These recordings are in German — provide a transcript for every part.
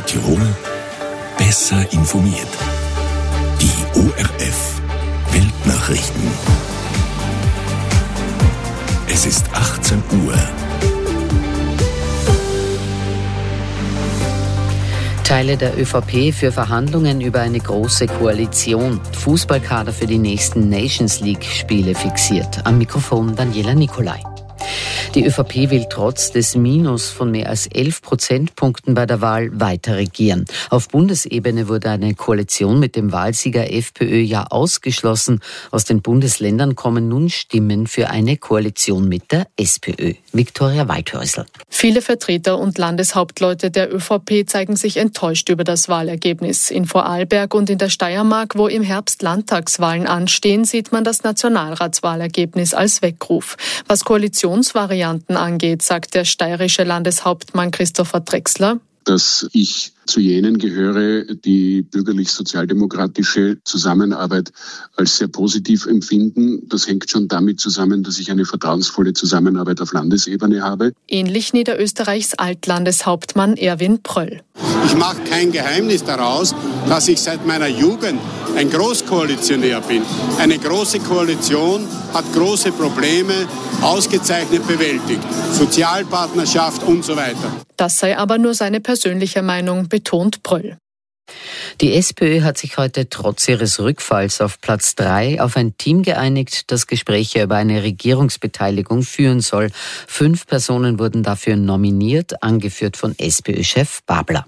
Tirol besser informiert. Die ORF Weltnachrichten. Es ist 18 Uhr. Teile der ÖVP für Verhandlungen über eine große Koalition. Fußballkader für die nächsten Nations League-Spiele fixiert. Am Mikrofon Daniela Nicolai. Die ÖVP will trotz des Minus von mehr als 11 Prozentpunkten bei der Wahl weiter regieren. Auf Bundesebene wurde eine Koalition mit dem Wahlsieger FPÖ ja ausgeschlossen. Aus den Bundesländern kommen nun Stimmen für eine Koalition mit der SPÖ. Viktoria Waldhäusl. Viele Vertreter und Landeshauptleute der ÖVP zeigen sich enttäuscht über das Wahlergebnis. In Vorarlberg und in der Steiermark, wo im Herbst Landtagswahlen anstehen, sieht man das Nationalratswahlergebnis als Weckruf. Was Koalitionsvarianten angeht, sagt der steirische Landeshauptmann Christopher Drechsler: Dass ich zu jenen gehöre, die bürgerlich-sozialdemokratische Zusammenarbeit als sehr positiv empfinden. Das hängt schon damit zusammen, dass ich eine vertrauensvolle Zusammenarbeit auf Landesebene habe. Ähnlich Niederösterreichs Altlandeshauptmann Erwin Pröll. Ich mache kein Geheimnis daraus, dass ich seit meiner Jugend ein Großkoalitionär bin. Eine große Koalition hat große Probleme ausgezeichnet bewältigt. Sozialpartnerschaft und so weiter. Das sei aber nur seine persönliche Meinung, betont Pröll. Die SPÖ hat sich heute trotz ihres Rückfalls auf Platz 3 auf ein Team geeinigt, das Gespräche über eine Regierungsbeteiligung führen soll. 5 Personen wurden dafür nominiert, angeführt von SPÖ-Chef Babler.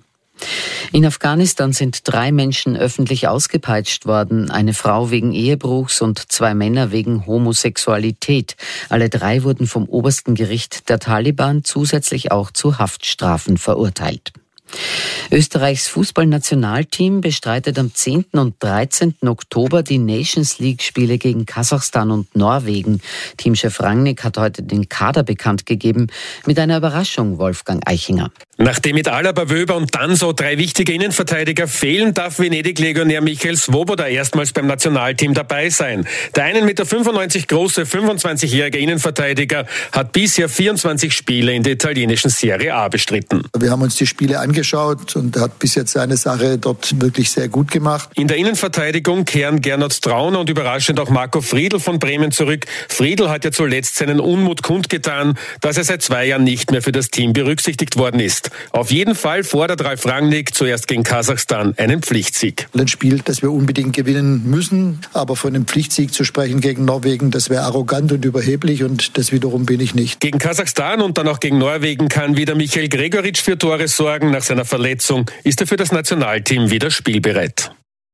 In Afghanistan sind 3 Menschen öffentlich ausgepeitscht worden, eine Frau wegen Ehebruchs und 2 Männer wegen Homosexualität. Alle 3 wurden vom obersten Gericht der Taliban zusätzlich auch zu Haftstrafen verurteilt. Österreichs Fußballnationalteam bestreitet am 10. und 13. Oktober die Nations League-Spiele gegen Kasachstan und Norwegen. Teamchef Rangnick hat heute den Kader bekannt gegeben. Mit einer Überraschung, Wolfgang Eichinger. Nachdem mit Alaba, Wöber und Danso 3 wichtige Innenverteidiger fehlen, darf Venedig-Legionär Michael Svoboda erstmals beim Nationalteam dabei sein. Der 1,95 Meter große 25-jährige Innenverteidiger hat bisher 24 Spiele in der italienischen Serie A bestritten. Wir haben uns die Spiele angeschaut und er hat bis jetzt seine Sache dort wirklich sehr gut gemacht. In der Innenverteidigung kehren Gernot Trauner und überraschend auch Marco Friedl von Bremen zurück. Friedl hat ja zuletzt seinen Unmut kundgetan, dass er seit 2 Jahren nicht mehr für das Team berücksichtigt worden ist. Auf jeden Fall fordert Ralf Rangnick zuerst gegen Kasachstan einen Pflichtsieg. Ein Spiel, das wir unbedingt gewinnen müssen, aber von einem Pflichtsieg zu sprechen gegen Norwegen, das wäre arrogant und überheblich und das wiederum bin ich nicht. Gegen Kasachstan und dann auch gegen Norwegen kann wieder Michael Gregoritsch für Tore sorgen. Nach seiner Verletzung ist er für das Nationalteam wieder spielbereit.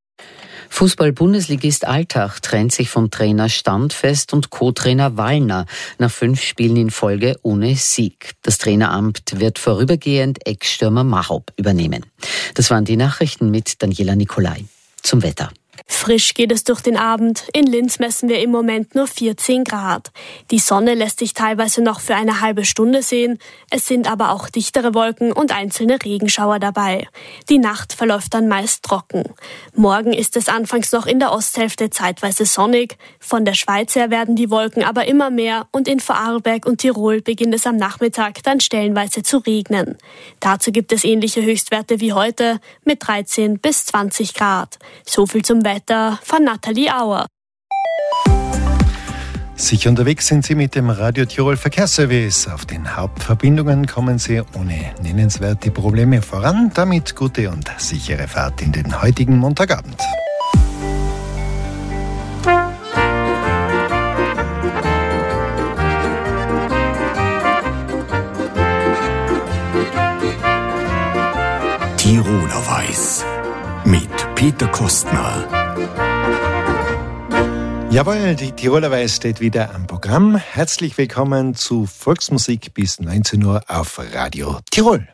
Fußball-Bundesligist Altach trennt sich von Trainer Standfest und Co-Trainer Wallner nach 5 Spielen in Folge ohne Sieg. Das Traineramt wird vorübergehend Ex-Stürmer Mahop übernehmen. Das waren die Nachrichten mit Daniela Nicolai. Zum Wetter. Frisch geht es durch den Abend. In Linz messen wir im Moment nur 14 Grad. Die Sonne lässt sich teilweise noch für eine halbe Stunde sehen. Es sind aber auch dichtere Wolken und einzelne Regenschauer dabei. Die Nacht verläuft dann meist trocken. Morgen ist es anfangs noch in der Osthälfte zeitweise sonnig. Von der Schweiz her werden die Wolken aber immer mehr und in Vorarlberg und Tirol beginnt es am Nachmittag dann stellenweise zu regnen. Dazu gibt es ähnliche Höchstwerte wie heute mit 13 bis 20 Grad. So viel zum Wetter von Nathalie Auer. Sicher unterwegs sind Sie mit dem Radio Tirol Verkehrsservice. Auf den Hauptverbindungen kommen Sie ohne nennenswerte Probleme voran. Damit gute und sichere Fahrt in den heutigen Montagabend. Tiroler Weiß mit Peter Kostner. Jawohl, die Tiroler Weiß steht wieder am Programm. Herzlich willkommen zu Volksmusik bis 19 Uhr auf Radio Tirol.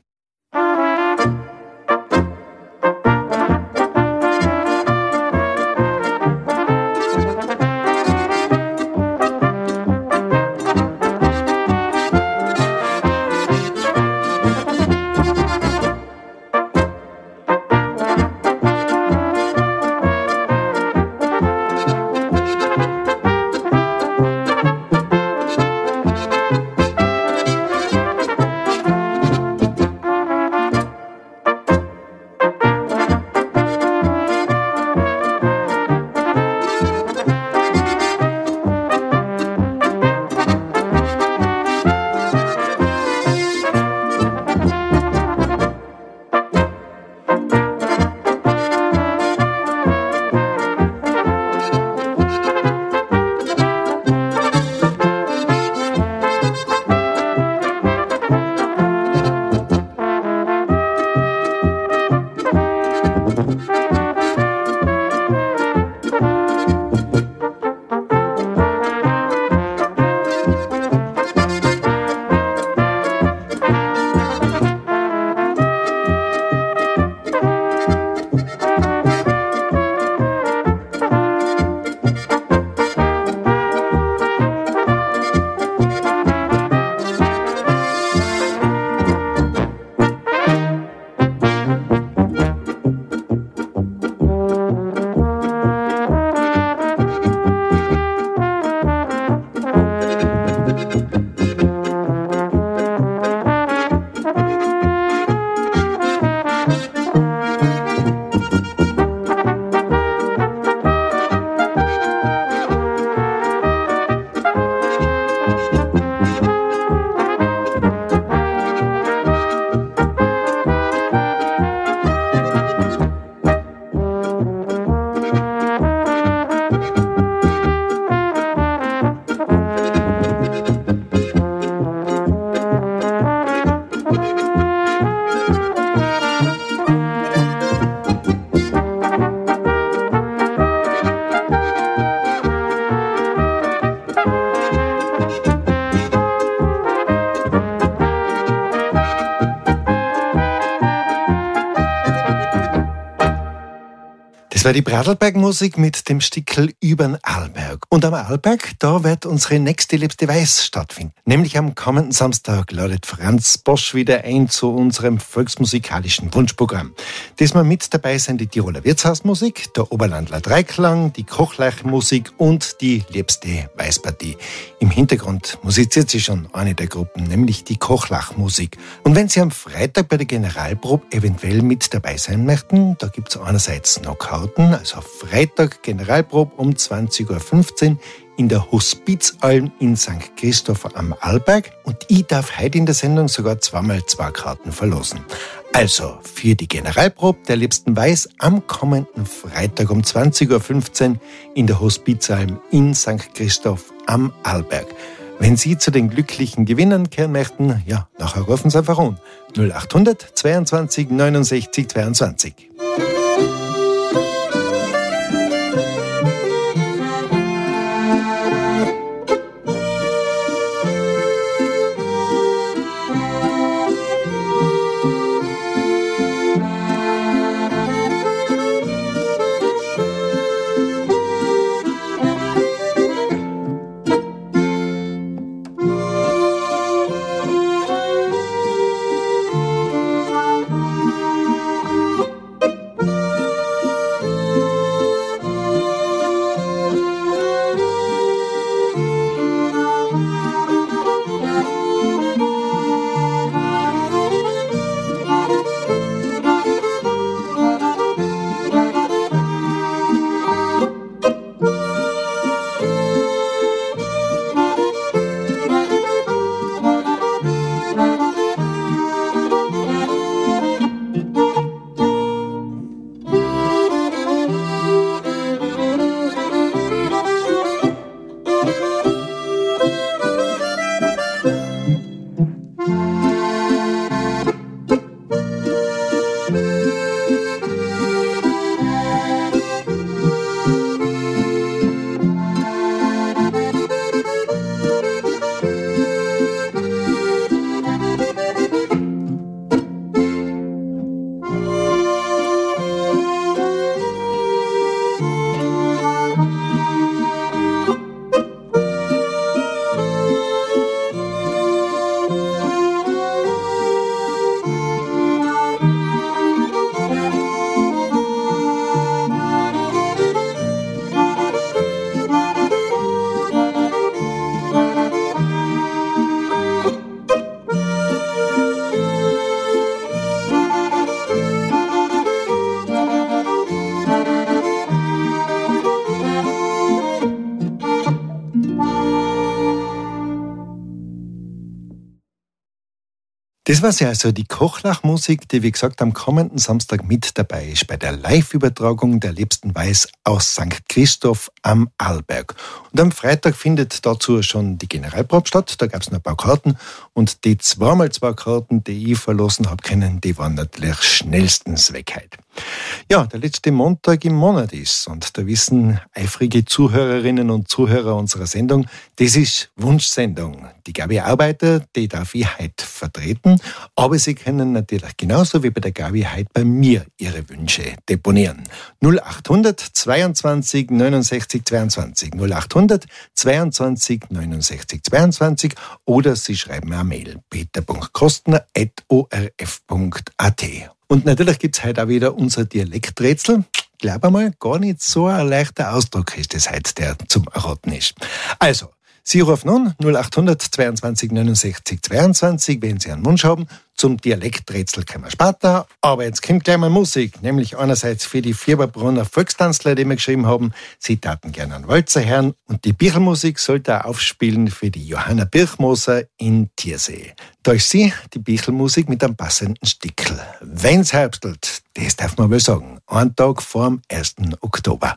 Das war die Bradelberg-Musik mit dem Stickel übern Arlberg. Und am Arlberg, da wird unsere nächste Liebste Weiß stattfinden. Nämlich am kommenden Samstag ladet Franz Bosch wieder ein zu unserem volksmusikalischen Wunschprogramm. Diesmal mit dabei sind die Tiroler Wirtshausmusik, der Oberlandler Dreiklang, die Kochleichmusik und die Liebste Weißpartie. Im Hintergrund musiziert sie schon eine der Gruppen, nämlich die Kochlachmusik. Und wenn Sie am Freitag bei der Generalprobe eventuell mit dabei sein möchten, da gibt es einerseits noch Karten, also Freitag Generalprobe um 20.15 Uhr in der Hospizalm in St. Christoph am Arlberg. Und ich darf heute in der Sendung sogar 2x2 Karten verlosen. Also für die Generalprobe der Liebsten Weiß am kommenden Freitag um 20.15 Uhr in der Hospizalm in St. Christoph am Arlberg. Wenn Sie zu den glücklichen Gewinnern kehren möchten, ja, nachher rufen Sie einfach an. 0800 22 69 22. Das war ja also die Kochlachmusik, die wie gesagt am kommenden Samstag mit dabei ist bei der Live-Übertragung der Liebsten Weiß aus St. Christoph am Arlberg. Und am Freitag findet dazu schon die Generalprobe statt, da gab es noch ein paar Karten und die 2x2 Karten, die ich verlosen habe können, die waren natürlich schnellstens weg heute. Ja, der letzte Montag im Monat ist und da wissen eifrige Zuhörerinnen und Zuhörer unserer Sendung, das ist Wunschsendung. Die Gabi Arbeiter, die darf ich heute vertreten, aber Sie können natürlich genauso wie bei der Gabi heute bei mir Ihre Wünsche deponieren. 0800 22 69 22 0800 22 69 22 oder Sie schreiben mir eine Mail peter.kostner@orf.at. Und natürlich gibt's heute auch wieder unser Dialekträtsel. Ich glaube mal, gar nicht so ein leichter Ausdruck ist das heute, der zum Erraten ist. Also, Sie rufen an 0800 22 69 22, wenn Sie einen Wunsch haben. Zum Dialekträtsel können wir später. Aber jetzt kommt gleich mal Musik, nämlich einerseits für die Fieberbrunner Volkstanzler, die wir geschrieben haben. Sie taten gerne einen Walzer hören. Und die Bichelmusik sollte auch aufspielen für die Johanna Birchmoser in Tiersee. Da ist sie, die Bichelmusik mit einem passenden Stickel. Wenn's herbstelt, das darf man wohl sagen. Einen Tag vor dem 1. Oktober.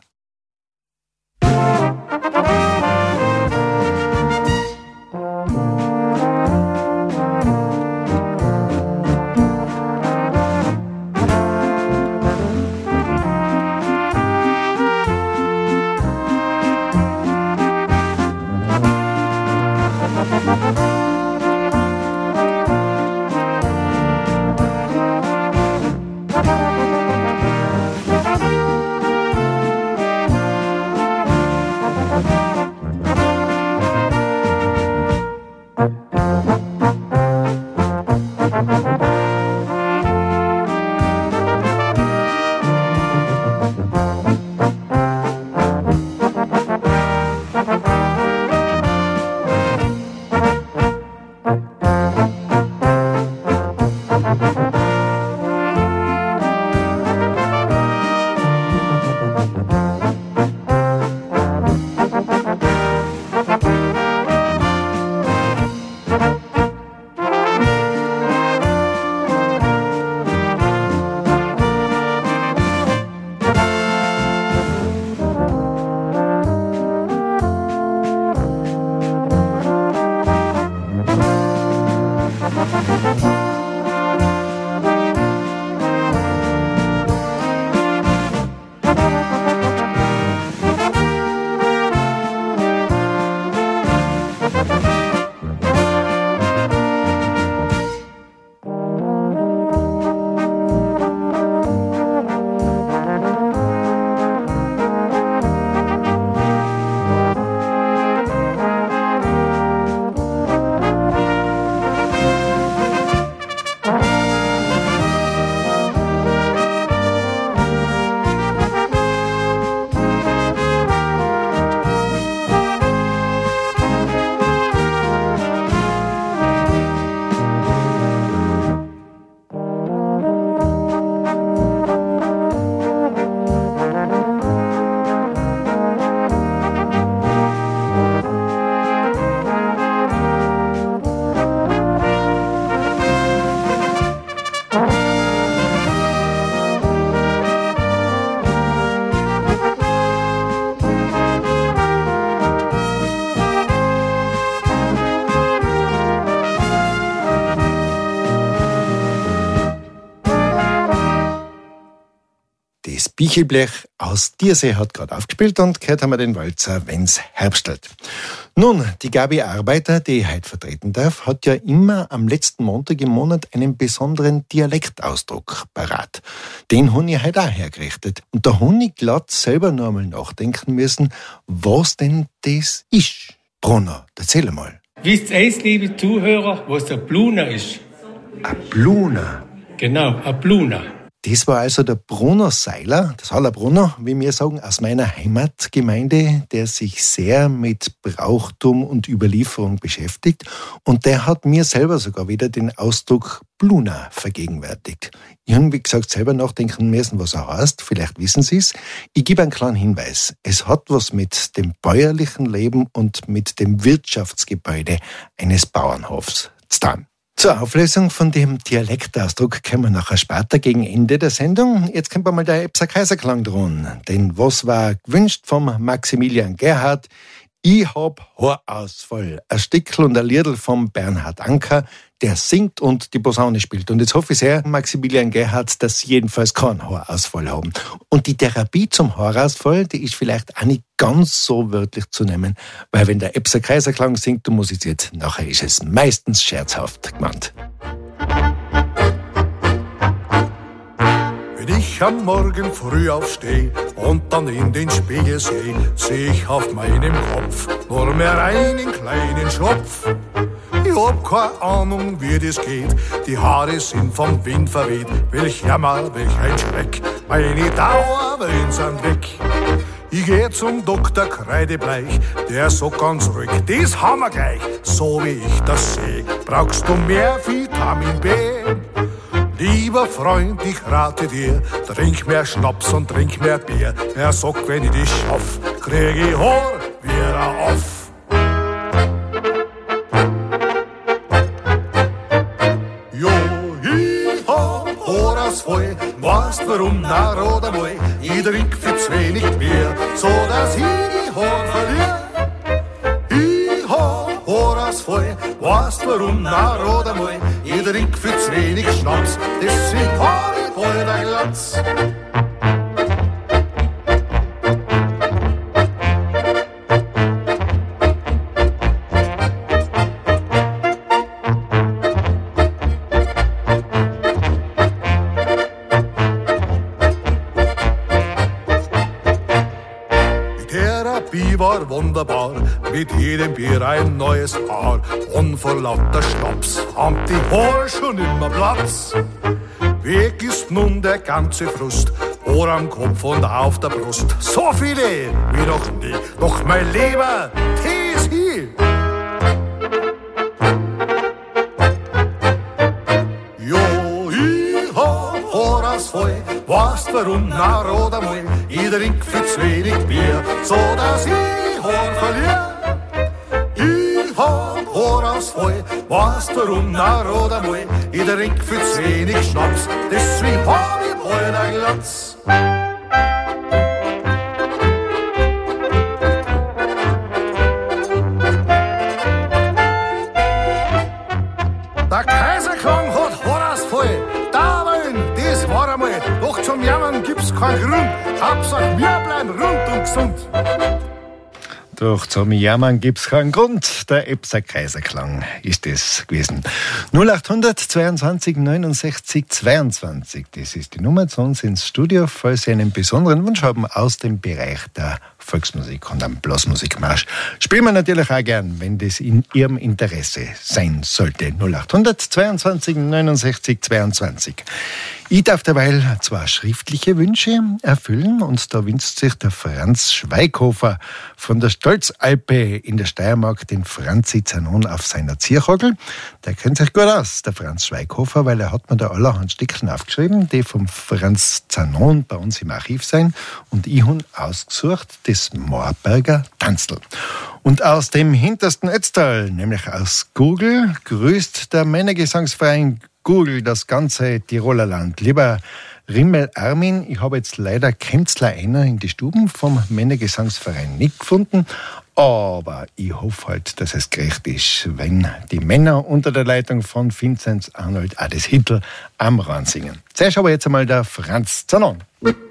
Bichelblech aus Diersee hat gerade aufgespielt und gehört haben wir den Walzer Wenn's herbstelt. Nun, die Gabi Arbeiter, die ich heute vertreten darf, hat ja immer am letzten Montag im Monat einen besonderen Dialektausdruck parat. Den habe ich heute auch hergerichtet. Und da habe ich glatt selber noch einmal nachdenken müssen, was denn das ist. Brunner, erzähl mal. Wisst ihr, liebe Zuhörer, was der Bluner ist? Ein Bluner? Genau, ein Bluner. Das war also der Bruno Seiler, das Haller Brunner, wie wir sagen, aus meiner Heimatgemeinde, der sich sehr mit Brauchtum und Überlieferung beschäftigt. Und der hat mir selber sogar wieder den Ausdruck Bluner vergegenwärtigt. Ich habe, wie gesagt, selber nachdenken müssen, was er heißt. Vielleicht wissen Sie es. Ich gebe einen kleinen Hinweis. Es hat was mit dem bäuerlichen Leben und mit dem Wirtschaftsgebäude eines Bauernhofs zu tun. Zur Auflösung von dem Dialektausdruck kommen wir nachher später gegen Ende der Sendung. Jetzt kommt mal der Epser Kaiserklang dran. Denn was war gewünscht vom Maximilian Gerhardt? Ich hab Haarausfall. Ein Stickel und ein Liedl vom Bernhard Anker, der singt und die Posaune spielt. Und jetzt hoffe ich sehr, Maximilian Gerhardt, dass Sie jedenfalls keinen Haarausfall haben. Und die Therapie zum Haarausfall, die ist vielleicht auch nicht ganz so wörtlich zu nehmen, weil wenn der Epser Kaiserklang singt, du musiziert, nachher ist es meistens scherzhaft gemeint. Wenn ich am Morgen früh aufstehe und dann in den Spiegel sehe, seh ich auf meinem Kopf nur mehr einen kleinen Schopf. Ich hab keine Ahnung, wie das geht, die Haare sind vom Wind verweht. Welch Jammer, welch ein Schreck, meine Dauerwellen sind weg. Ich geh zum Doktor Kreidebleich, der sagt ganz ruhig, das haben wir gleich, so wie ich das seh, brauchst du mehr Vitamin B. Lieber Freund, ich rate dir, trink mehr Schnaps und trink mehr Bier. Er sagt, wenn ich das schaff, krieg ich Haar wieder auf. Jo, ich hab Haarausfall, weißt warum, na rat einmal. Ich trink für zu wenig Bier, so dass ich die Haar verliere. Ich hab Haarausfall, weißt warum, na rat einmal. Ich trink für zu wenig Schnaps, deswegen hab ich bald ein Glanz. War wunderbar, mit jedem Bier ein neues Haar. Und vor lauter Schnaps haben die Haare schon immer Platz. Weg ist nun der ganze Frust, Ohr am Kopf und auf der Brust. So viele wie noch nie, doch mein Lieber, Tees hier. Jo, ich hab Haarausfall, weißt warum, na rat einmal. Ich trink für zu wenig Bier, so dass ich Haar verliere. Ich hab Haarausfall, weißt warum, na rat einmal. Ich trink für zu wenig Schnaps, deswegen hab ich bald ein Glanz. Der Kaiserklang hat Haarausfall, das war einmal, doch zum Jammern gibt's keinen Grund. Hauptsache wir bleiben rund und gesund. Doch zum Jammern gibt's keinen Grund. Der Epser Kaiserklang ist es gewesen. 0800 22 69 22. Das ist die Nummer zu uns ins Studio, falls Sie einen besonderen Wunsch haben aus dem Bereich der Volksmusik und am Blasmusikmarsch. Spielen wir natürlich auch gern, wenn das in Ihrem Interesse sein sollte. 0800 22 69 22. Ich darf derweil zwei schriftliche Wünsche erfüllen und da wünscht sich der Franz Schweighofer von der Stolzalpe in der Steiermark den Franzi Zanon auf seiner Zierhagel. Der kennt sich gut aus, der Franz Schweighofer, weil er hat mir da allerhand Stückchen aufgeschrieben, die vom Franz Zanon bei uns im Archiv sein, und ich habe ausgesucht das Moorberger Tanzl. Und aus dem hintersten Ötztal, nämlich aus Gurgl, grüßt der Männergesangsverein Gurgl das ganze Tiroler Land. Lieber Rimmel Armin, ich habe jetzt leider Kenzler einer in die Stuben vom Männergesangsverein nicht gefunden, aber ich hoffe halt, dass es gerecht ist, wenn die Männer unter der Leitung von Vinzenz Arnold auch das Hitl am Rhein singen. Zuerst aber jetzt einmal der Franz Zanon.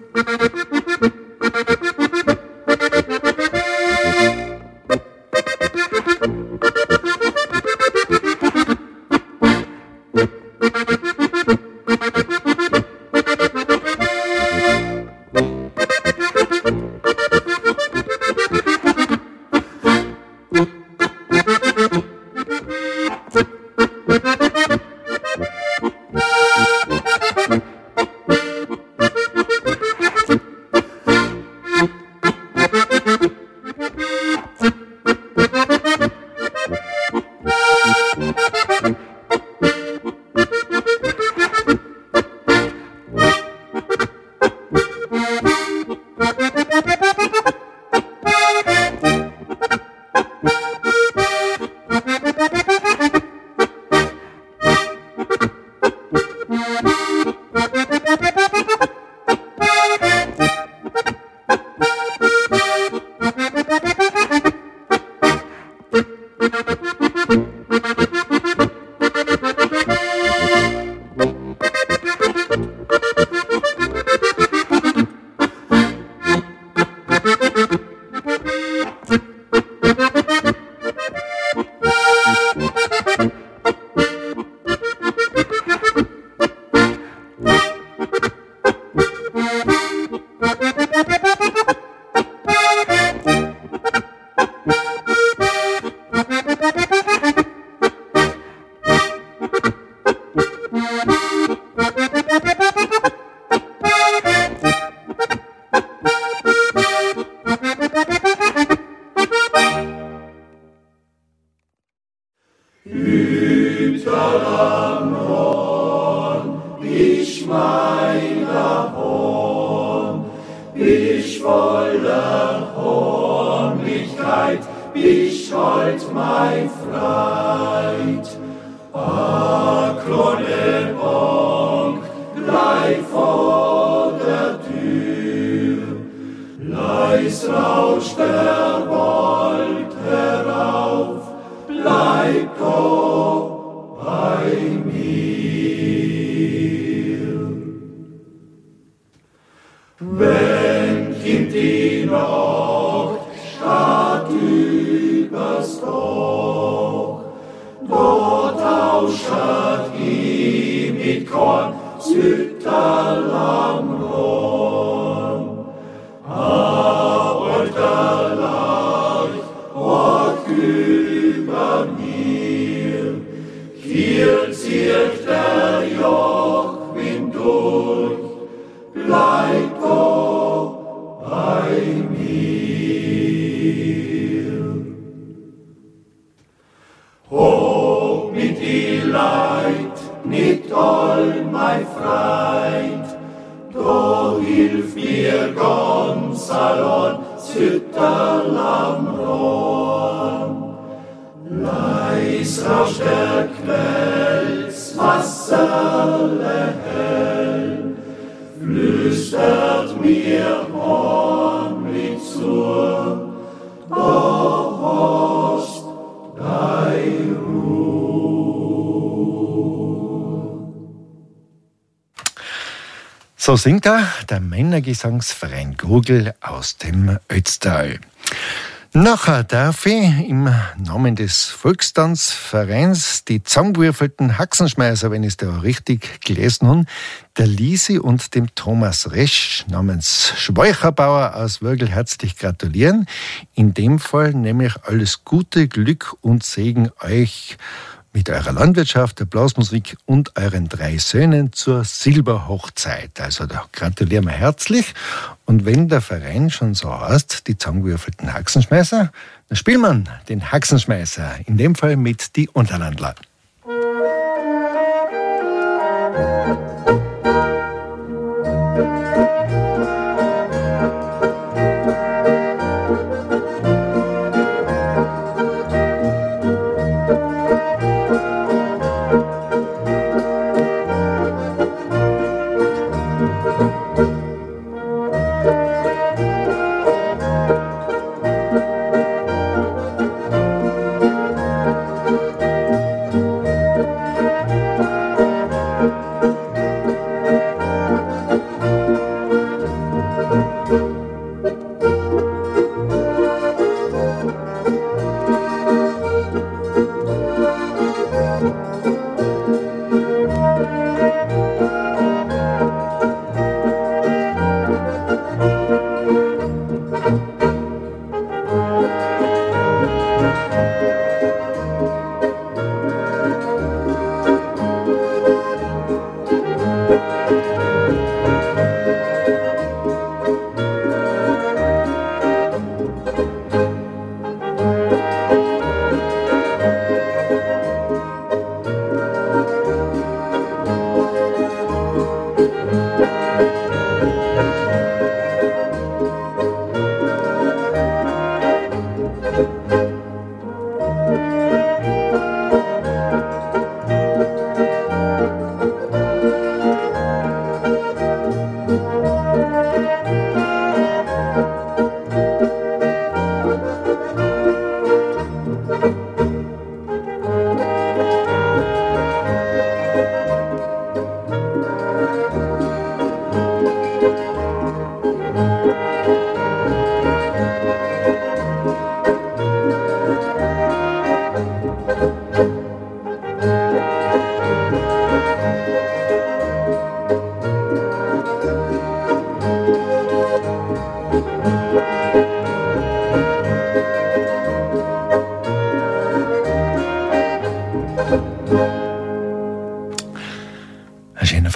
So singt der Männergesangsverein Gurgel aus dem Ötztal. Nachher darf ich im Namen des Volkstanzvereins die zusammengewürfelten Haxenschmeißer, wenn ich es da richtig gelesen habe, der Lisi und dem Thomas Resch namens Schweicherbauer aus Würgel herzlich gratulieren. In dem Fall nämlich alles Gute, Glück und Segen euch mit eurer Landwirtschaft, der Blasmusik und euren 3 Söhnen zur Silberhochzeit. Also da gratulieren wir herzlich. Und wenn der Verein schon so heißt, die zusammengewürfelten Haxenschmeißer, dann spielt man den Haxenschmeißer, in dem Fall mit die Unterlandler.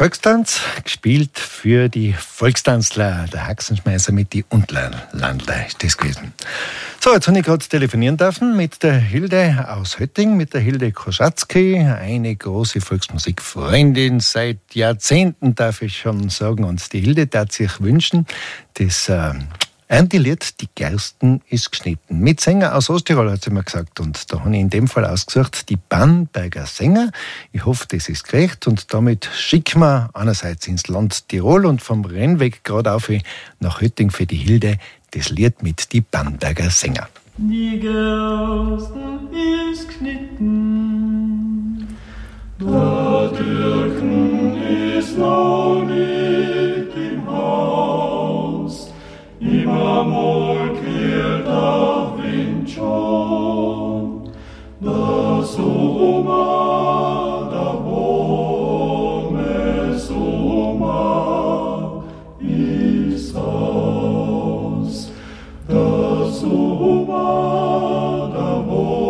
Volkstanz, gespielt für die Volkstanzler, der Haxenschmeißer mit die Unterlandler ist das gewesen. So, jetzt habe ich gerade telefonieren dürfen mit der Hilde aus Hötting, mit der Hilde Koschatzky, eine große Volksmusikfreundin seit Jahrzehnten, darf ich schon sagen. Und die Hilde darf sich wünschen, das Erntelied, die Gersten ist geschnitten. Mit Sänger aus Osttirol, hat sie mir gesagt. Und da habe ich in dem Fall ausgesucht, die Bamberger Sänger. Ich hoffe, das ist gerecht. Und damit schicken wir einerseits ins Land Tirol und vom Rennweg gerade auf nach Hötting für die Hilde das Lied mit die Bamberger Sänger. Die Gersten ist geschnitten, der Türken ist noch nicht im Haus. Immer mal kehrt der Wind schon, der Sommer, der warme Sommer ist aus. Der Sommer, der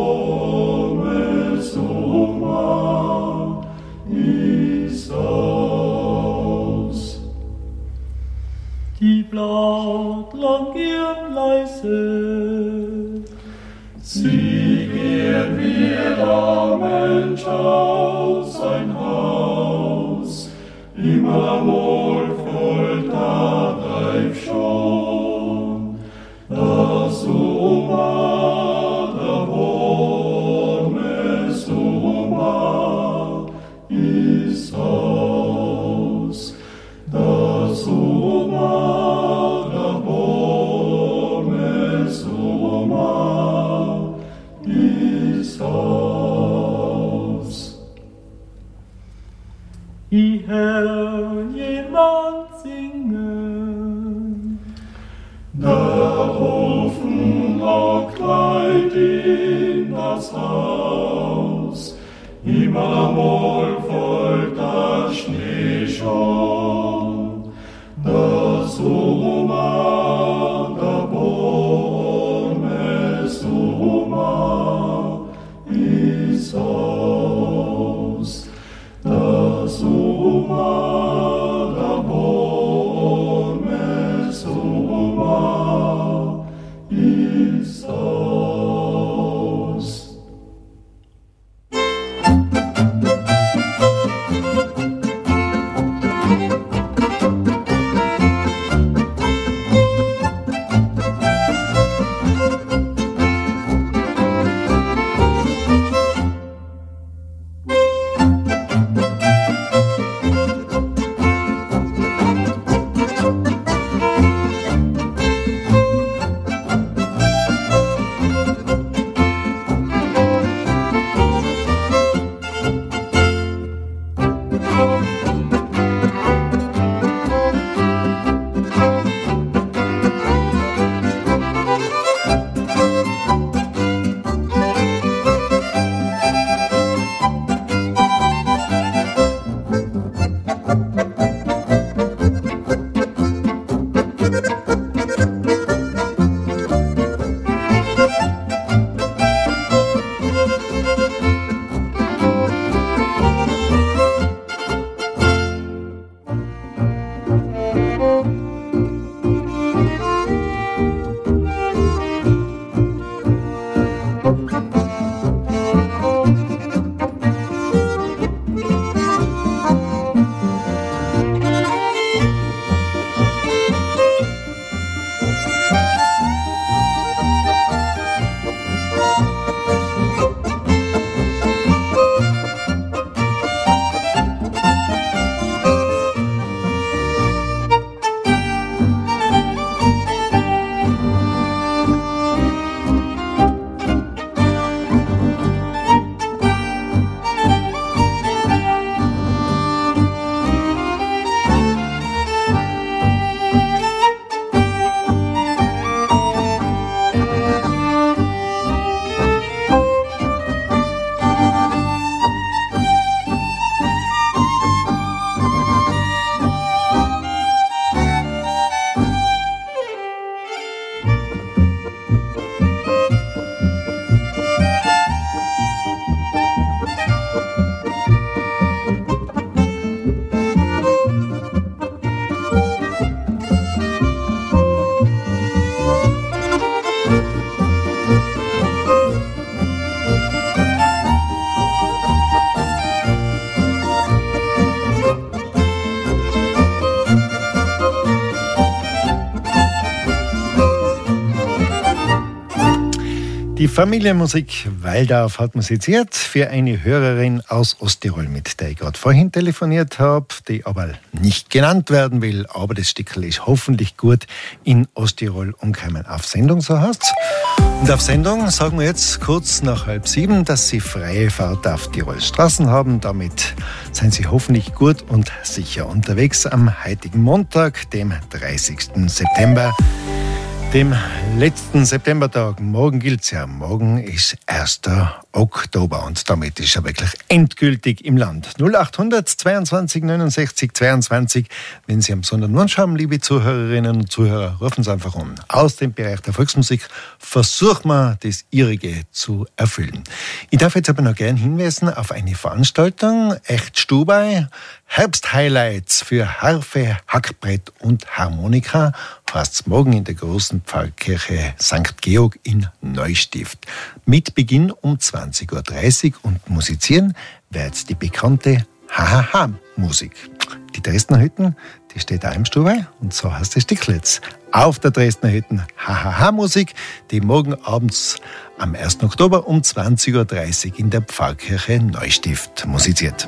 warme Sommer ist aus. Die Blattlang gehen leise, sie gehen wie der Mensch aus sein Haus, immer mal voll der Reif schon, der Sommer, der warme Sommer ist aus, der Sommer. Ich hör jemand singen, der Ofen lockt weit in das Haus, immer mal folgt der Schnee schon, der Sommer, der warme Sommer ist aus. Der Sommer, der warme Sommer ist aus. Familienmusik Waldorf hat musiziert für eine Hörerin aus Osttirol, mit der ich gerade vorhin telefoniert habe, die aber nicht genannt werden will. Aber das Stückchen ist hoffentlich gut in Osttirol umgekommen. Auf Sendung, so heißt's. Und auf Sendung sagen wir jetzt kurz nach 6:30, dass Sie freie Fahrt auf Tirols Straßen haben. Damit sind Sie hoffentlich gut und sicher unterwegs am heutigen Montag, dem 30. September. Dem letzten Septembertag. Morgen gilt's ja. Morgen ist 1. Oktober und damit ist er wirklich endgültig im Land. 0800 22 69 22. Wenn Sie am Sonntag haben, liebe Zuhörerinnen und Zuhörer, rufen Sie einfach an. Aus dem Bereich der Volksmusik versuchen wir, das Ihrige zu erfüllen. Ich darf jetzt aber noch gern hinweisen auf eine Veranstaltung, echt Stubai, Herbst-Highlights für Harfe, Hackbrett und Harmonika, heißt's morgen in der großen Pfarrkirche St. Georg in Neustift. Mit Beginn um 20.30 Uhr und musizieren wird die bekannte Ha-Ha-Ha-Musik. Die Dresdner Hütten, die steht auch im Stubai und so heißt das Stückl jetzt. Auf der Dresdner Hütten Ha-Ha-Ha-Musik, die morgen abends am 1. Oktober um 20.30 Uhr in der Pfarrkirche Neustift musiziert.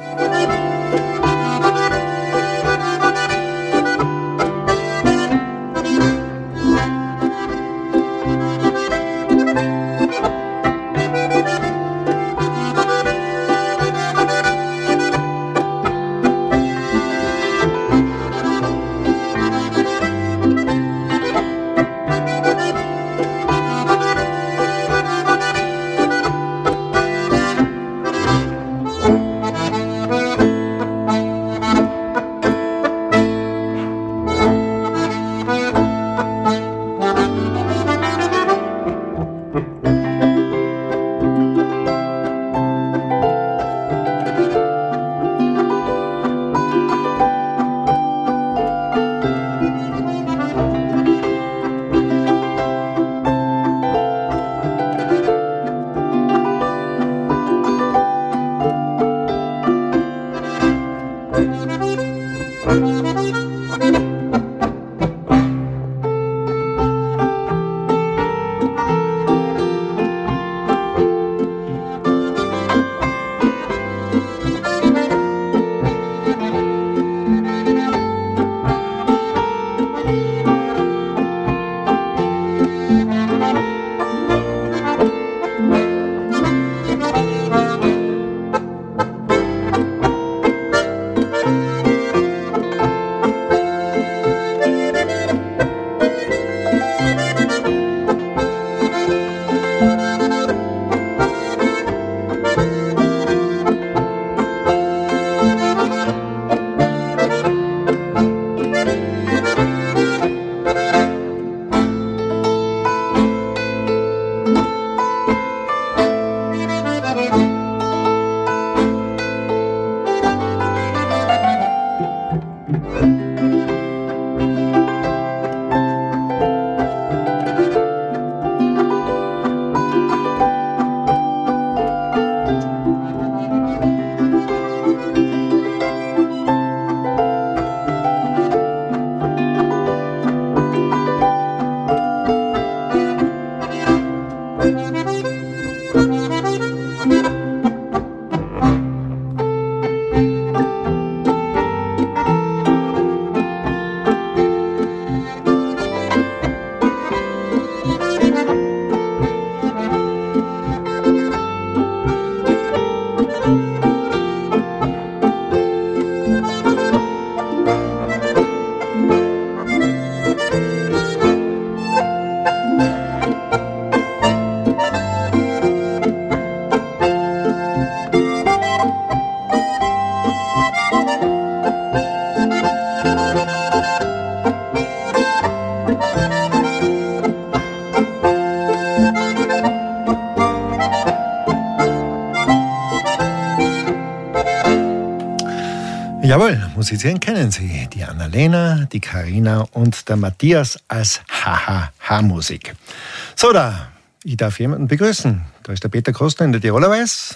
Jawohl, musizieren kennen Sie. Die Annalena, die Karina und der Matthias als Ha-Ha-Ha-Musik. So, ich darf jemanden begrüßen. Da ist der Peter Kostner in der Tiroler Weiß.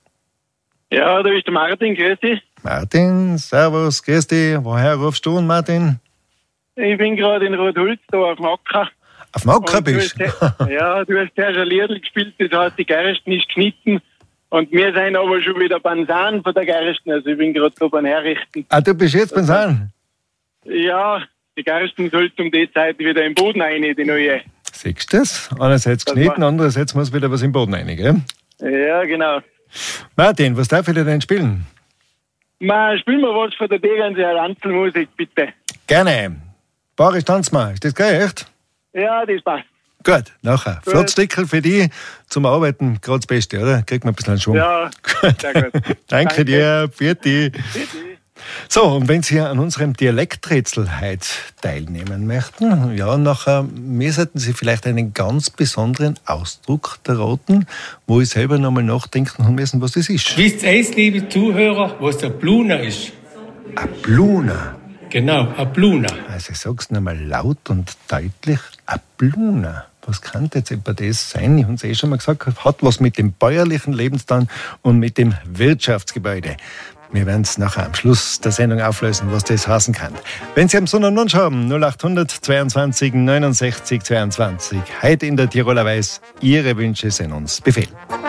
Ja, da ist der Martin, grüß dich. Martin, servus, grüß dich. Woher rufst du, Martin? Ich bin gerade in Rothulz, da auf dem Acker. Auf dem Acker bist du? Ja, du hast ja schon Liedl gespielt, das heißt, die Gersten ist geschnitten. Und wir sind aber schon wieder beim Sahn von der Gersten, also ich bin gerade so beim Herrichten. Ah, du bist jetzt beim Sahn? Ja, die Gersten sollte um die Zeit wieder im Boden rein, die neue. Siehst du das? Einerseits geschnitten, andererseits muss wieder was im Boden rein, gell? Ja, genau. Martin, was darf ich dir denn spielen? Spielen wir was von der Degernseer Ranzelmusik, bitte. Gerne. Boris, tanz mal. Ist das geil, echt? Ja, das passt. Gut, nachher. Gut. 40 Stickel für dich zum Arbeiten, gerade das Beste, oder? Kriegt man ein bisschen Schwung. Ja, sehr gut. Danke dir, Pfiat. So, und wenn Sie an unserem Dialekträtsel heute teilnehmen möchten, ja, nachher sollten Sie vielleicht einen ganz besonderen Ausdruck erraten, wo ich selber nochmal nachdenken haben müssen, was das ist. Wisst ihr, liebe Zuhörer, was der Bluner ist? Ein Bluner? Genau, ein Bluner. Also ich sag's nochmal laut und deutlich, ein Bluner. Was kann jetzt etwa das sein? Ich habe es schon mal gesagt, hat was mit dem bäuerlichen Lebensstand und mit dem Wirtschaftsgebäude. Wir werden es nachher am Schluss der Sendung auflösen, was das heißen kann. Wenn Sie am Sonnenwunsch haben, 0800 22 69 22. Heute in der Tiroler Weiß. Ihre Wünsche sind uns Befehl.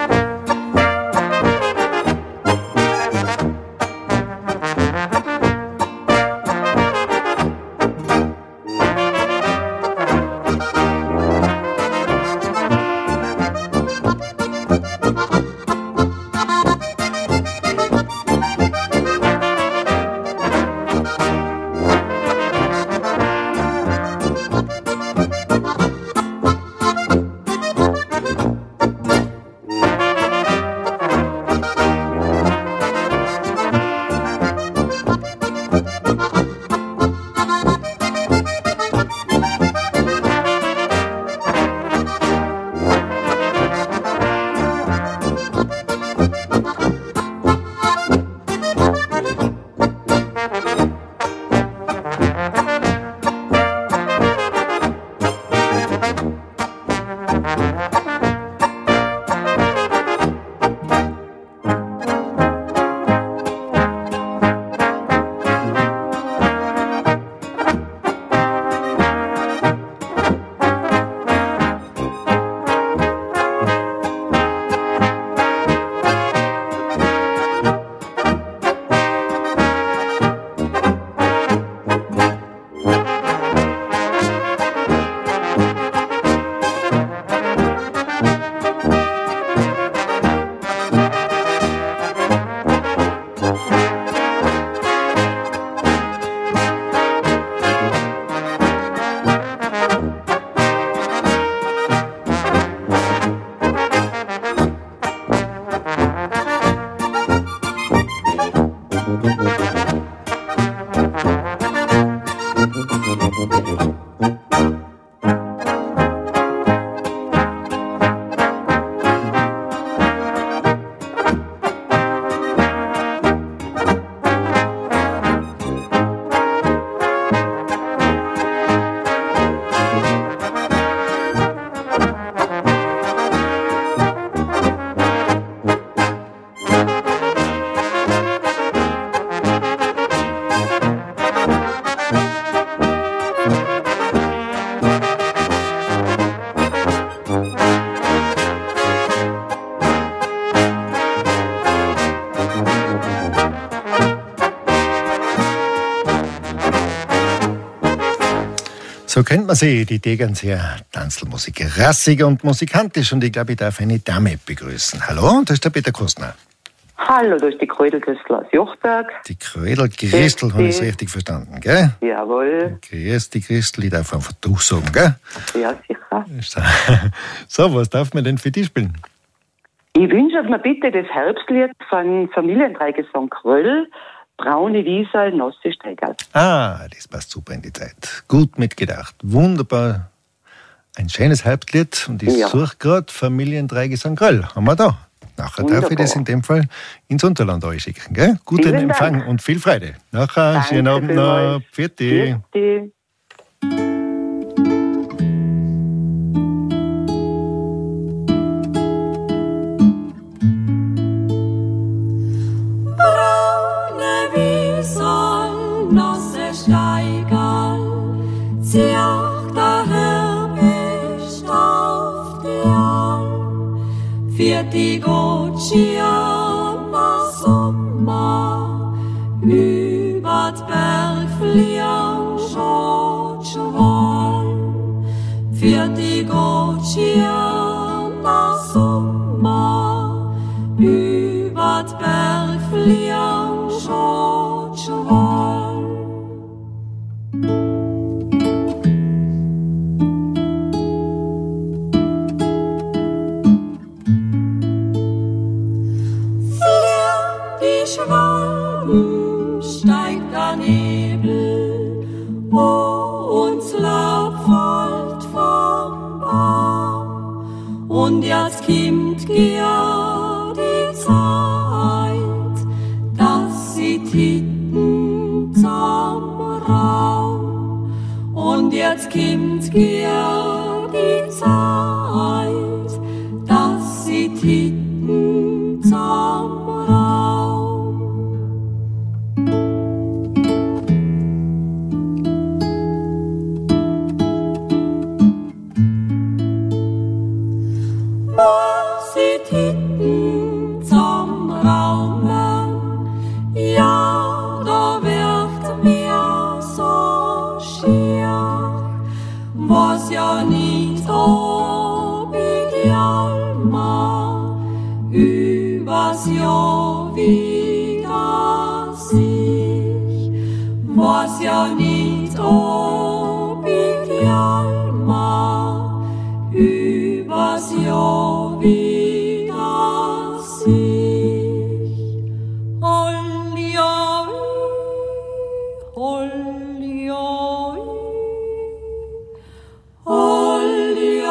So kennt man sie, die Degernseer Tanzelmusik. Rassig und musikantisch, und ich glaube, ich darf eine Dame begrüßen. Hallo, das ist der Peter Kostner. Hallo, das ist die Krödel-Christel aus Jochberg. Die Krödel-Christel, habe ich es richtig verstanden, gell? Jawohl. Grüß die Christel, ich darf einfach du sagen, gell? Ja, sicher. So, was darf man denn für dich spielen? Ich wünsche mir bitte das Herbstlied von Familiendreigesang Kröll, Braune Wiesel, nasse Steigerl. Ah, das passt super in die Zeit. Gut mitgedacht. Wunderbar. Ein schönes Herbstlied. Und ich suche gerade Familiendreigesang Kröll. Haben wir da. Nachher darf ich das in dem Fall ins Unterland einschicken. Gell? Guten Vielen Empfang Dank. und viel Freude. Nachher, schönen Abend noch. Pfiat. Steigerl, zieh auch daher die Goccia Sommer über d Berg fliegen Schotschwall. Für die Goccia Sommer über d Berg fliegen Schotschwall. Schwalben steigt der Nebel, uns Laub fällt vom Baum. Und jetzt kommt ja die Zeit, dass sie Titten zum Raum. Und jetzt kommt ja die Zeit, dass sie Titten zum Raum. Was ja nicht ob ich Alma übers Jahr wieder sich. Holli, holli, holli,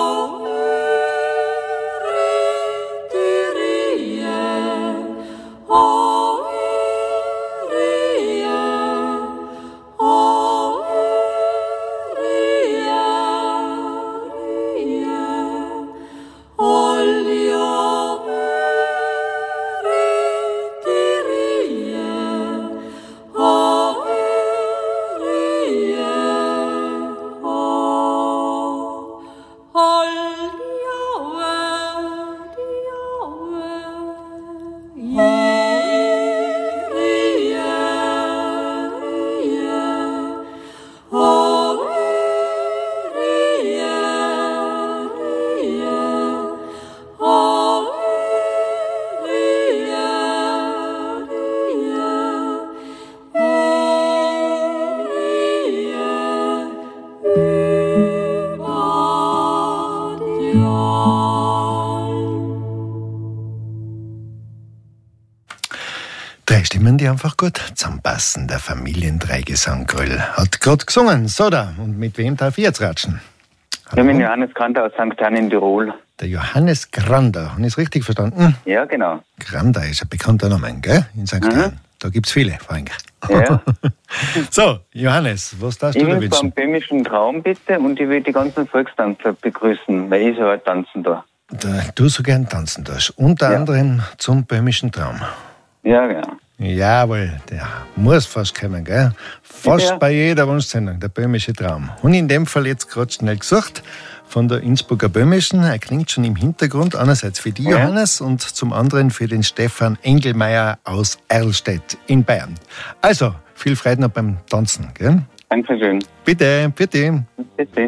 Stimmen, die einfach gut zusammenpassen. Der Familiendreigesang Gröll hat gerade gesungen. So da, und mit wem darf ich jetzt ratschen? Ja, mit Johannes Grander aus St. Jan in Tirol. Der Johannes Grander, habe ich es richtig verstanden? Ja, genau. Grander ist ein bekannter Name, gell? In St. Jan. Da gibt es viele, Frank. Ja. So, Johannes, was darfst du da wünschen? Ich will beim böhmischen Traum bitte und ich will die ganzen Volkstanzer begrüßen, weil ich so halt tanzen da. Du so gern tanzen darfst. Unter anderem zum böhmischen Traum. Ja, genau. Jawohl, der muss fast kommen, gell? Fast bei jeder Wunschsendung, der böhmische Traum. Und in dem Fall jetzt gerade schnell gesucht von der Innsbrucker Böhmischen. Er klingt schon im Hintergrund, einerseits für die Johannes und zum anderen für den Stefan Engelmeier aus Erlstedt in Bayern. Also, viel Freude noch beim Tanzen, gell? Dankeschön. Bitte, bitte. Bitte.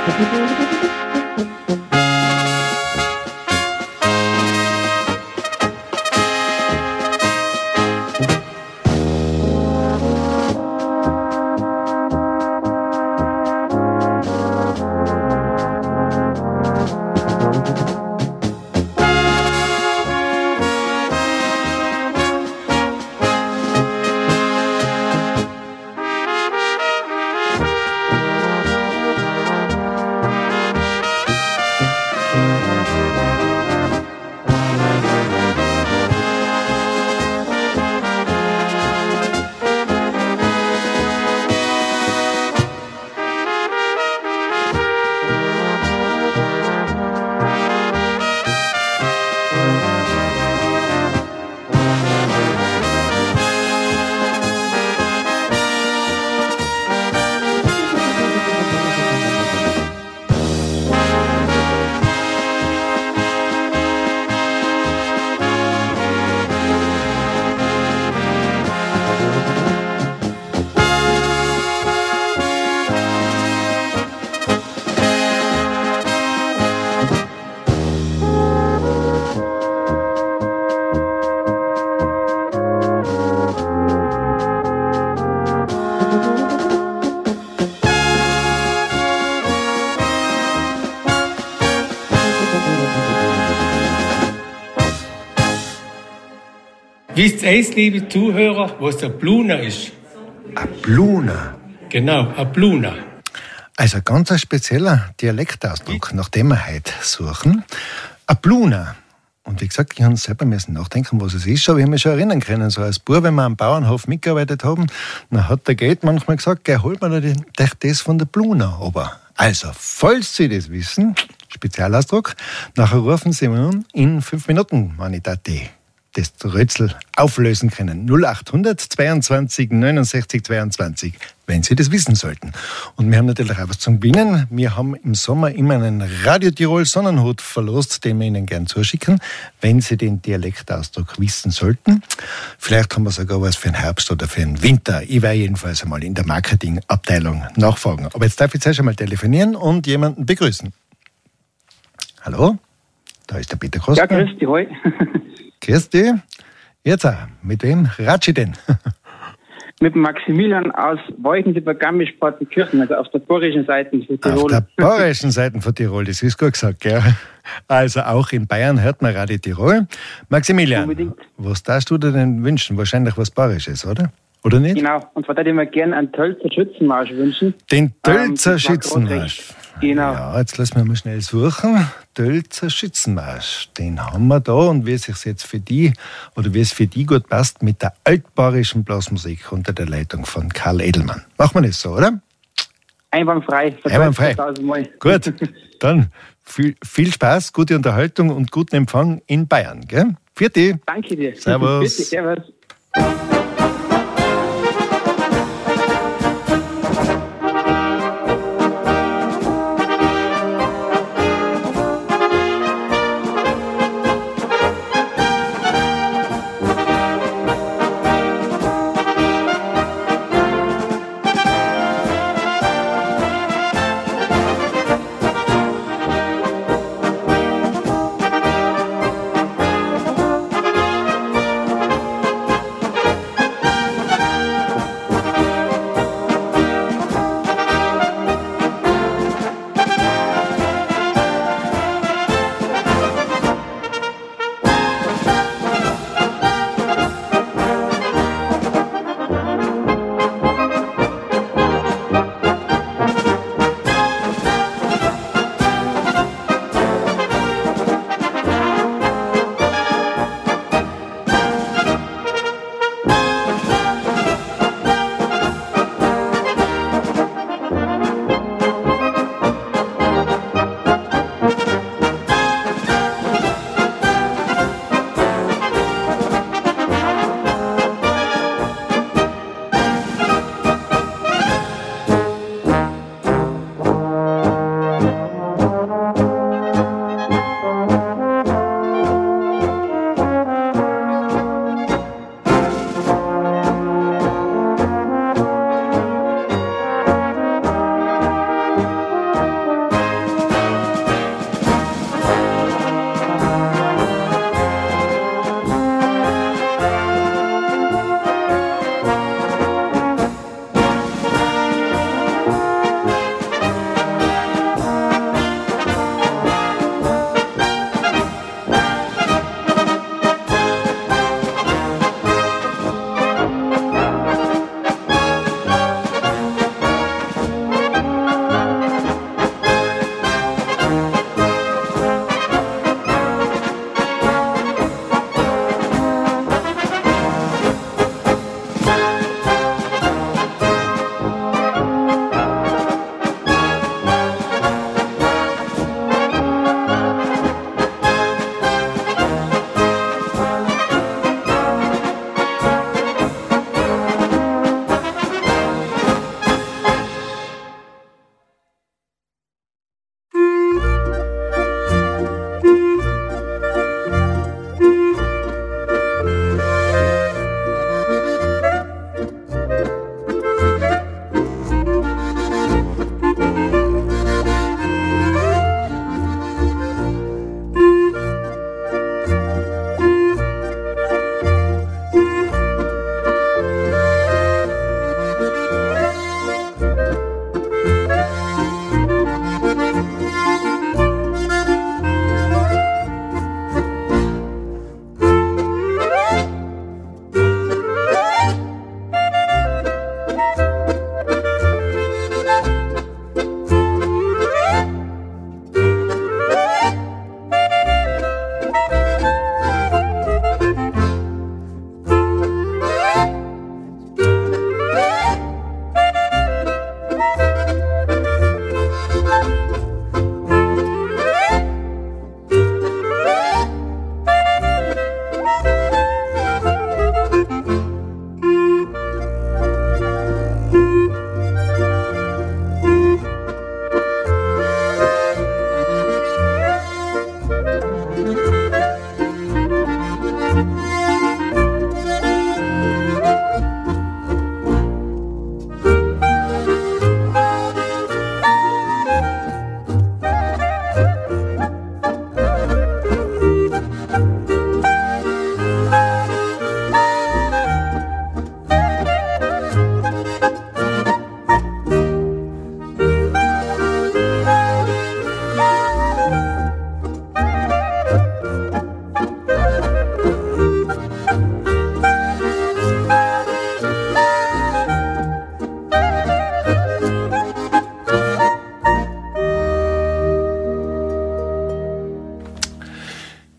Wisst ihr, liebe Zuhörer, was ein Bluna ist? Ein Bluna? Genau, ein Bluna. Also ganz ein spezieller Dialektausdruck, nach dem wir heute suchen. Ein Bluna. Und wie gesagt, ich habe selber müssen nachdenken, was es ist, aber ich habe mich schon erinnern können, so als Bub, wenn wir am Bauernhof mitgearbeitet haben, dann hat der Geld manchmal gesagt, gell, holt mir das von der Bluna runter. Also, falls Sie das wissen, Spezialausdruck, nachher rufen Sie mir in 5 Minuten, wenn ich das Rätsel auflösen können. 0800 22 69 22, wenn Sie das wissen sollten. Und wir haben natürlich auch was zum Gewinnen. Wir haben im Sommer immer einen Radio Tirol Sonnenhut verlost, den wir Ihnen gern zuschicken, wenn Sie den Dialektausdruck wissen sollten. Vielleicht haben wir sogar was für den Herbst oder für den Winter. Ich werde jedenfalls einmal in der Marketingabteilung nachfragen. Aber jetzt darf ich zuerst einmal telefonieren und jemanden begrüßen. Hallo? Da ist der Peter Kostner. Ja, grüß dich, hoi. Grüß dich. Jetzt, mit wem ratsch ich denn? Mit dem Maximilian aus Wolken über Garmisch-Partenkirchen, also auf der bayerischen Seite von Tirol. Auf der bayerischen Seite von Tirol, das ist gut gesagt, gell? Also auch in Bayern hört man Radio Tirol. Maximilian, unbedingt. Was darfst du dir denn wünschen? Wahrscheinlich was Bayerisches, oder? Oder nicht? Genau, und zwar würde ich mir gerne einen Tölzer Schützenmarsch wünschen. Den Tölzer Schützenmarsch. Genau. Ja, jetzt lassen wir mal schnell suchen. Tölzer Schützenmarsch, den haben wir da und wie es sich jetzt für die, oder wie es für die gut passt, mit der altbayerischen Blasmusik unter der Leitung von Karl Edelmann. Machen wir das so, oder? Einwandfrei. Einwandfrei. Gut, dann viel Spaß, gute Unterhaltung und guten Empfang in Bayern, gell? Vierte. Danke dir. Servus. Vierte, servus.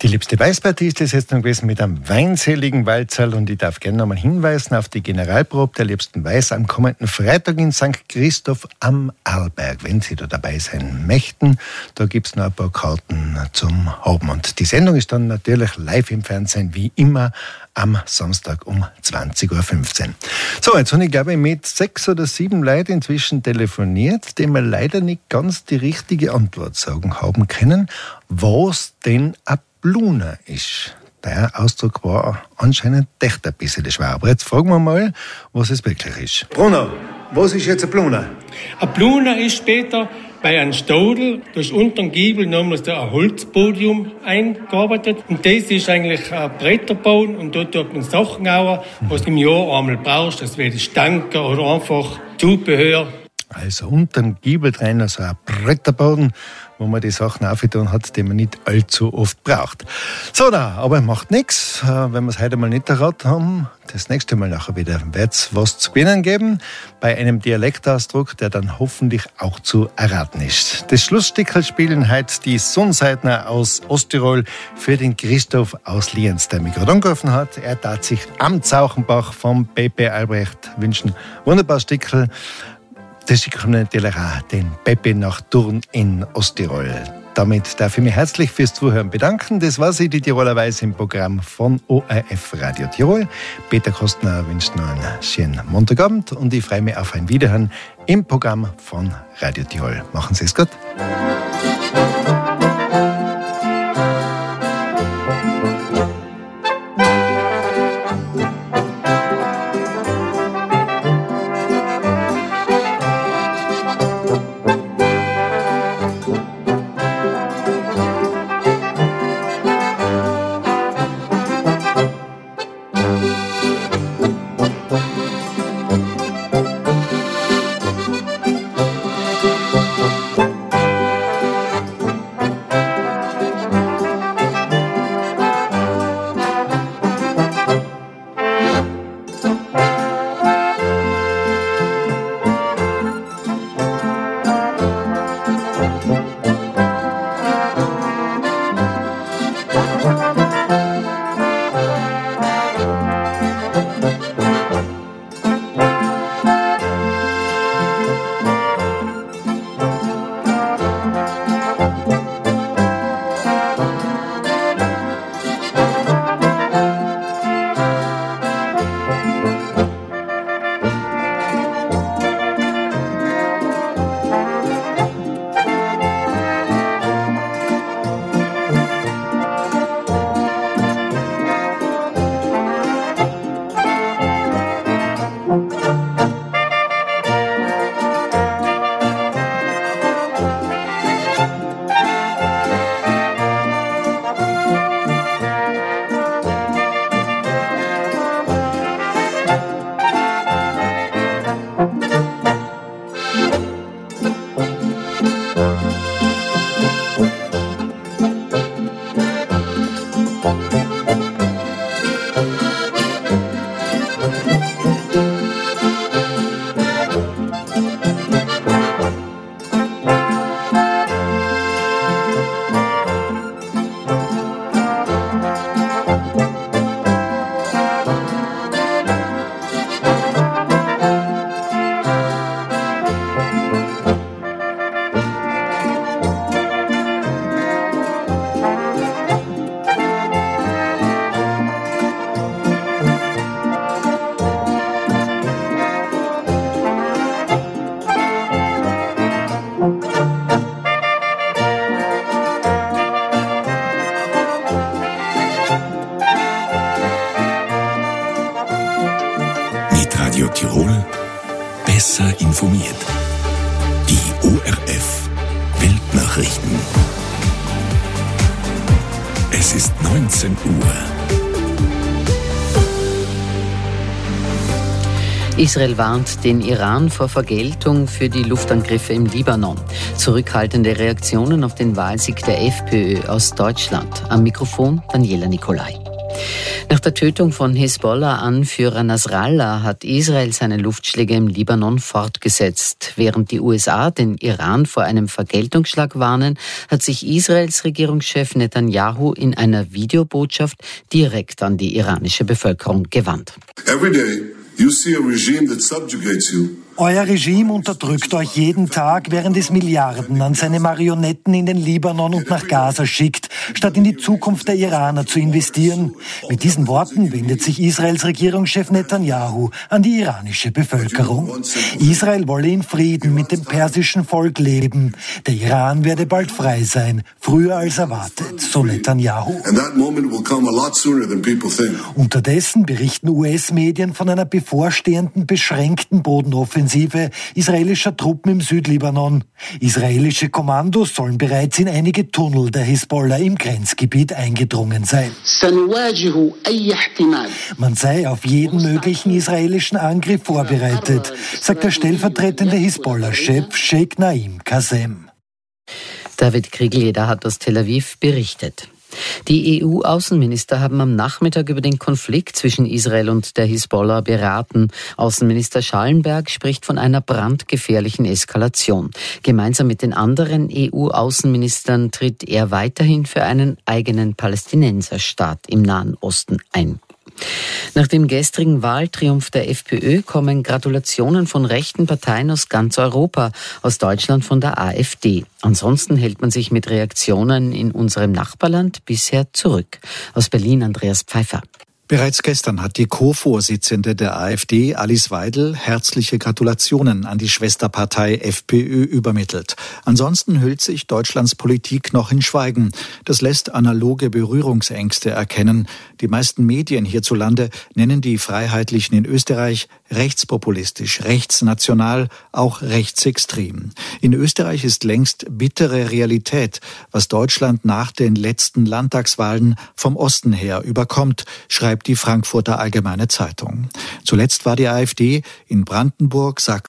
Die liebste Weißpartie ist das jetzt noch gewesen mit einem weinseligen Walzerl, und ich darf gerne nochmal hinweisen auf die Generalprobe der liebsten Weiß am kommenden Freitag in St. Christoph am Arlberg. Wenn Sie da dabei sein möchten, da gibt es noch ein paar Karten zum Haben. Und die Sendung ist dann natürlich live im Fernsehen, wie immer, am Samstag um 20.15 Uhr. So, jetzt habe ich, glaube ich, mit 6 oder 7 Leuten inzwischen telefoniert, die mir leider nicht ganz die richtige Antwort sagen haben können, was denn ein Bluner ist. Der Ausdruck war anscheinend echt ein bisschen schwer. Aber jetzt fragen wir mal, was es wirklich ist. Bruno, was ist jetzt ein Bluner? Ein Bluner ist später bei einem Stadel durch unteren Giebel nochmals ein Holzpodium eingearbeitet. Und das ist eigentlich ein Bretterbau, und dort tut man Sachen auch, was du im Jahr einmal brauchst. Das wäre Stanker oder einfach Zubehör. Also unter dem Giebel drin, also ein Bretterboden, wo man die Sachen aufgetan hat, die man nicht allzu oft braucht. So, aber macht nichts, wenn wir es heute mal nicht erraten haben. Das nächste Mal nachher wieder wird es was zu gewinnen geben, bei einem Dialektausdruck, der dann hoffentlich auch zu erraten ist. Das Schlussstickerl spielen heute die Sonnseitner aus Osttirol für den Christoph aus Lienz, der mich gerade angerufen hat. Er tat sich am Zauchenbach vom Pepe Albrecht wünschen. Wunderbar Stickerl. Das schicke ich natürlich auch den Pepe nach Thurn in Osttirol. Damit darf ich mich herzlich fürs Zuhören bedanken. Das war sie, die Tiroler Weiß im Programm von ORF Radio Tirol. Peter Kostner wünscht noch einen schönen Montagabend, und ich freue mich auf ein Wiederhören im Programm von Radio Tirol. Machen Sie es gut. Radio Tirol besser informiert. Die ORF Weltnachrichten. Es ist 19 Uhr. Israel warnt den Iran vor Vergeltung für die Luftangriffe im Libanon. Zurückhaltende Reaktionen auf den Wahlsieg der FPÖ aus Deutschland. Am Mikrofon Daniela Nicolai. Nach der Tötung von Hisbollah-Anführer Nasrallah hat Israel seine Luftschläge im Libanon fortgesetzt. Während die USA den Iran vor einem Vergeltungsschlag warnen, hat sich Israels Regierungschef Netanyahu in einer Videobotschaft direkt an die iranische Bevölkerung gewandt. Every day you see a regime that subjugates you. Euer Regime unterdrückt euch jeden Tag, während es Milliarden an seine Marionetten in den Libanon und nach Gaza schickt, statt in die Zukunft der Iraner zu investieren. Mit diesen Worten wendet sich Israels Regierungschef Netanyahu an die iranische Bevölkerung. Israel wolle in Frieden mit dem persischen Volk leben. Der Iran werde bald frei sein, früher als erwartet, so Netanyahu. Unterdessen berichten US-Medien von einer bevorstehenden beschränkten Bodenoffensive israelischer Truppen im Südlibanon. Israelische Kommandos sollen bereits in einige Tunnel der Hisbollah im Grenzgebiet eingedrungen sein. Man sei auf jeden möglichen israelischen Angriff vorbereitet, sagt der stellvertretende Hisbollah-Chef Sheikh Naim Qasem. David Kriegel hat aus Tel Aviv berichtet. Die EU-Außenminister haben am Nachmittag über den Konflikt zwischen Israel und der Hisbollah beraten. Außenminister Schallenberg spricht von einer brandgefährlichen Eskalation. Gemeinsam mit den anderen EU-Außenministern tritt er weiterhin für einen eigenen Palästinenserstaat im Nahen Osten ein. Nach dem gestrigen Wahltriumph der FPÖ kommen Gratulationen von rechten Parteien aus ganz Europa, aus Deutschland von der AfD. Ansonsten hält man sich mit Reaktionen in unserem Nachbarland bisher zurück. Aus Berlin Andreas Pfeiffer. Bereits gestern hat die Co-Vorsitzende der AfD, Alice Weidel, herzliche Gratulationen an die Schwesterpartei FPÖ übermittelt. Ansonsten hüllt sich Deutschlands Politik noch in Schweigen. Das lässt analoge Berührungsängste erkennen. Die meisten Medien hierzulande nennen die Freiheitlichen in Österreich rechtspopulistisch, rechtsnational, auch rechtsextrem. In Österreich ist längst bittere Realität, was Deutschland nach den letzten Landtagswahlen vom Osten her überkommt, schreibt die Frankfurter Allgemeine Zeitung. Zuletzt war die AfD in Brandenburg, Sachsen